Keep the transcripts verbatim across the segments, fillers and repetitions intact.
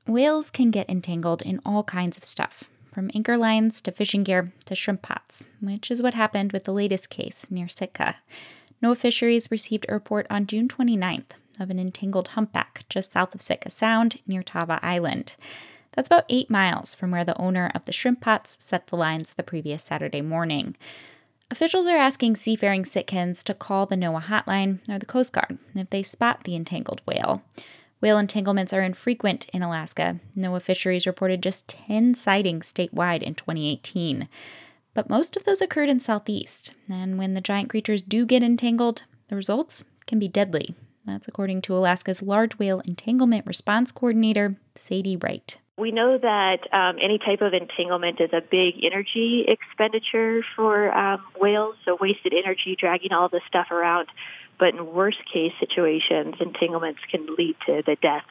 Whales can get entangled in all kinds of stuff, from anchor lines to fishing gear to shrimp pots, which is what happened with the latest case near Sitka. NOAA Fisheries received a report on June twenty-ninth of an entangled humpback just south of Sitka Sound near Tava Island. That's about eight miles from where the owner of the shrimp pots set the lines the previous Saturday morning. Officials are asking seafaring Sitkans to call the NOAA hotline or the Coast Guard if they spot the entangled whale. Whale entanglements are infrequent in Alaska. NOAA Fisheries reported just ten sightings statewide in twenty eighteen. But most of those occurred in Southeast, and when the giant creatures do get entangled, the results can be deadly. That's according to Alaska's Large Whale Entanglement Response Coordinator, Sadie Wright. We know that um, any type of entanglement is a big energy expenditure for um, whales, so wasted energy dragging all this stuff around. But in worst-case situations, entanglements can lead to the death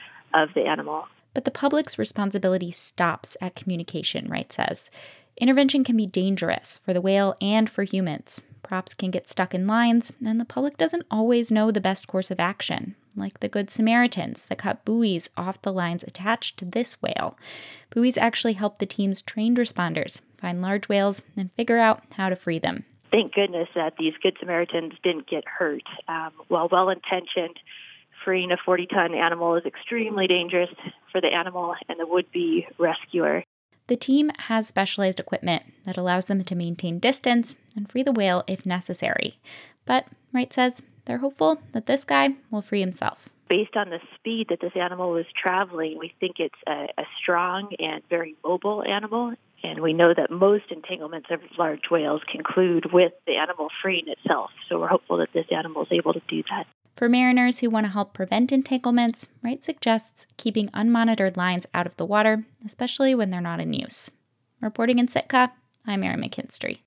of the animal. But the public's responsibility stops at communication, Wright says. Intervention can be dangerous for the whale and for humans. Props can get stuck in lines, and the public doesn't always know the best course of action, like the Good Samaritans that cut buoys off the lines attached to this whale. Buoys actually help the team's trained responders find large whales and figure out how to free them. Thank goodness that these Good Samaritans didn't get hurt. Um, while well-intentioned, freeing a forty-ton animal is extremely dangerous for the animal and the would-be rescuer. The team has specialized equipment that allows them to maintain distance and free the whale if necessary. But Wright says they're hopeful that this guy will free himself. Based on the speed that this animal was traveling, we think it's a, a strong and very mobile animal. And we know that most entanglements of large whales conclude with the animal freeing itself. So we're hopeful that this animal is able to do that. For mariners who want to help prevent entanglements, Wright suggests keeping unmonitored lines out of the water, especially when they're not in use. Reporting in Sitka, I'm Erin McKinstry.